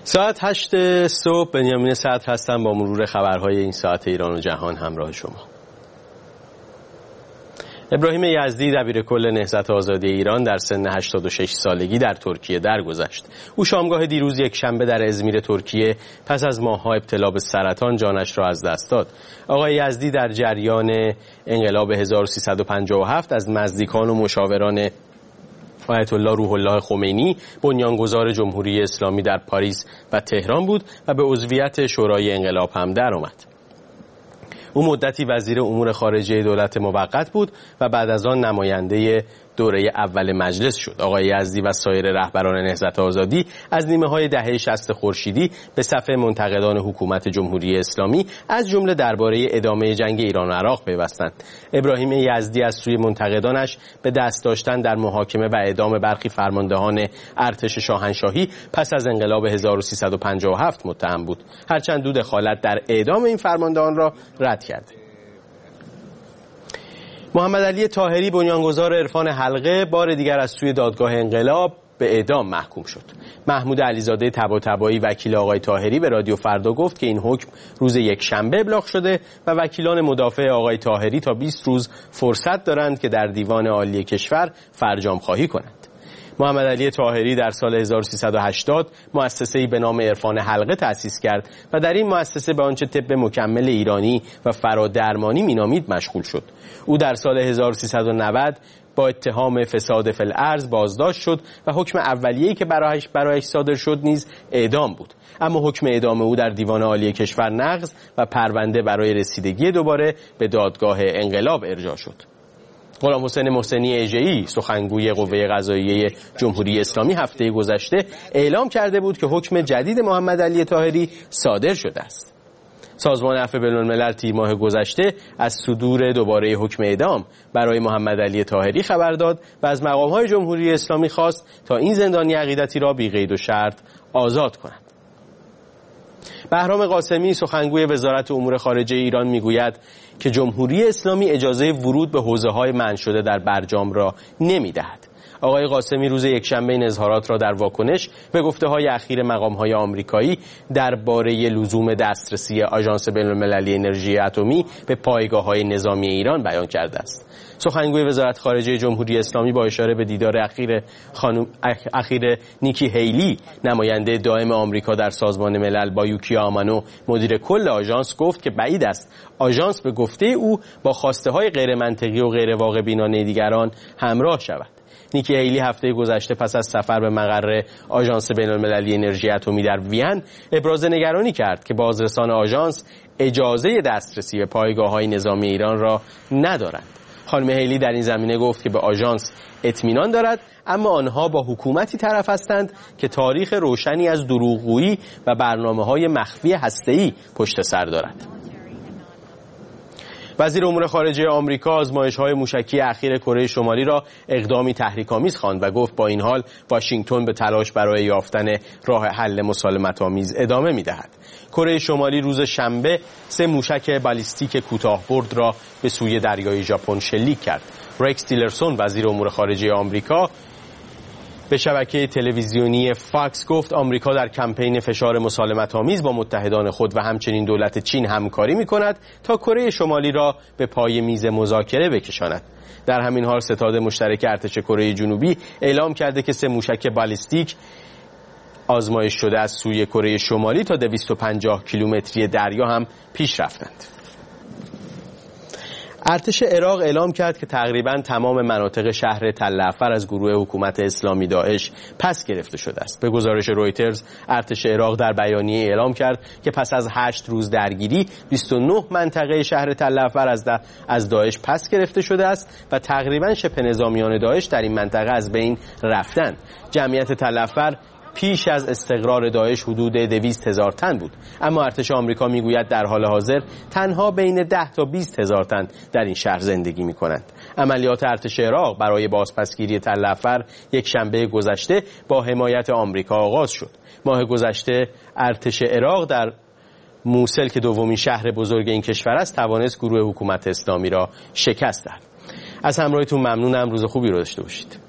ساعت 8 صبح بنیامین صدر هستم با مرور خبرهای این ساعت ایران و جهان همراه شما. ابراهیم یزدی دبیرکل نهضت آزادی ایران در سن 86 سالگی در ترکیه درگذشت. او شامگاه دیروز یک شنبه در ازمیر ترکیه پس از ماه‌ها ابتلا به سرطان جانش را از دست داد. آقای یزدی در جریان انقلاب 1357 از نزدیکان و مشاوران آیت الله روح الله خمینی بنیانگذار جمهوری اسلامی در پاریس و تهران بود و به عضویت شورای انقلاب هم درآمد. او مدتی وزیر امور خارجه دولت موقت بود و بعد از آن نماینده دوره اول مجلس شد. آقای یزدی و سایر رهبران نهضت آزادی از نیمه‌های دهه 60 خورشیدی به صف منتقدان حکومت جمهوری اسلامی از جمله درباره ادامه جنگ ایران و عراق پیوستند. ابراهیم یزدی از سوی منتقدانش به دست داشتن در محاکمه و اعدام برخی فرماندهان ارتش شاهنشاهی پس از انقلاب 1357 متهم بود، هرچند او دخالت در اعدام این فرماندهان را رد کرد. محمد علی طاهری بنیانگذار عرفان حلقه بار دیگر از سوی دادگاه انقلاب به اعدام محکوم شد. محمود علیزاده طباطبایی وکیل آقای طاهری به رادیو فردا گفت که این حکم روز یکشنبه ابلاغ شده و وکیلان مدافع آقای طاهری تا 20 روز فرصت دارند که در دیوان عالی کشور فرجام خواهی کنند. محمد علی طاهری در سال 1380 مؤسسه‌ای به نام عرفان حلقه تأسیس کرد و در این مؤسسه به آنچه طب مکمل ایرانی و فرادرمانی مینامید مشغول شد. او در سال 1390 با اتهام فساد فی الارض بازداشت شد و حکم اولیه‌ای که برایش صادر شد نیز اعدام بود، اما حکم اعدام او در دیوان عالی کشور نقض و پرونده برای رسیدگی دوباره به دادگاه انقلاب ارجاع شد. غلام حسین محسنی اژه‌ای سخنگوی قوه قضاییه جمهوری اسلامی هفته گذشته اعلام کرده بود که حکم جدید محمد علی طاهری صادر شده است. سازمان عفو بین‌الملل تیر ماه گذشته از صدور دوباره حکم اعدام برای محمد علی طاهری خبر داد و از مقام‌های جمهوری اسلامی خواست تا این زندانی عقیدتی را بی قید و شرط آزاد کنند. بهرام قاسمی سخنگوی وزارت امور خارجه ایران میگوید که جمهوری اسلامی اجازه ورود به حوزه‌های منع شده در برجام را نمی‌دهد. آقای قاسمی روز یکشنبه این اظهارات را در واکنش به گفته‌های اخیر مقام‌های آمریکایی درباره لزوم دسترسی آژانس بین‌المللی انرژی اتمی به پایگاه‌های نظامی ایران بیان کرده است. سخنگوی وزارت خارجه جمهوری اسلامی با اشاره به دیدار اخیر نیکی هیلی نماینده دائم آمریکا در سازمان ملل با یوکیا آمانو مدیر کل آژانس گفت که بعید است آژانس به گفته او با خواسته‌های غیر منطقی و غیر واقع بینانه دیگران همراه شود. نیکی هیلی هفته گذشته پس از سفر به مقر آژانس بین‌المللی انرژی اتمی در وین ابراز نگرانی کرد که بازرسان آژانس اجازه دسترسی به پایگاه‌های نظامی ایران را ندارند. خانم هیلی در این زمینه گفت که به آژانس اطمینان دارد، اما آنها با حکومتی طرف هستند که تاریخ روشنی از دروغگویی و برنامه‌های مخفی هسته‌ای پشت سر دارد. وزیر امور خارجه آمریکا آزمایش‌های موشکی اخیر کره شمالی را اقدامی تحریک‌آمیز خواند و گفت با این حال واشنگتن به تلاش برای یافتن راه حل مسالمت‌آمیز ادامه می‌دهد. کره شمالی روز شنبه 3 موشک بالیستیک کوتاه‌برد را به سوی دریای ژاپن شلیک کرد. رکس تیلرسون وزیر امور خارجه آمریکا به شبکه تلویزیونی فاکس گفت آمریکا در کمپین فشار مسالمت‌آمیز با متحدان خود و همچنین دولت چین همکاری می‌کند تا کره شمالی را به پای میز مذاکره بکشاند. در همین حال ستاد مشترک ارتش کره جنوبی اعلام کرده که 3 موشک بالیستیک آزمایش شده از سوی کره شمالی تا 250 کیلومتری دریا هم پیش رفتند. ارتش عراق اعلام کرد که تقریباً تمام مناطق شهر تل‌عفر از گروه حکومت اسلامی داعش پس گرفته شده است. به گزارش رویترز ارتش عراق در بیانیه اعلام کرد که پس از 8 روز درگیری 29 منطقه شهر تل‌عفر از داعش پس گرفته شده است و تقریباً شبه نظامیان داعش در این منطقه از بین رفتند. جمعیت تل‌عفر پیش از استقرار داعش حدود 200,000 تن بود، اما ارتش آمریکا میگوید در حال حاضر تنها بین 10 تا 20,000 تن در این شهر زندگی میکنند. عملیات ارتش عراق برای بازپسگیری تل‌عفر یک شنبه گذشته با حمایت آمریکا آغاز شد. ماه گذشته ارتش عراق در موصل که دومین شهر بزرگ این کشور است توانست گروه حکومت اسلامی را شکست دهد. از همراهیتون ممنونم. روز خوبی رو داشته باشید.